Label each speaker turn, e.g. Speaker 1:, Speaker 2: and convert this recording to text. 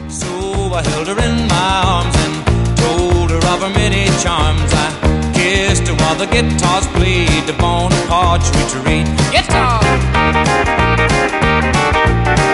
Speaker 1: So I held her in my arms and told her of her many charms. I kissed her while the guitars played the Bonaparte retreat. Guitar!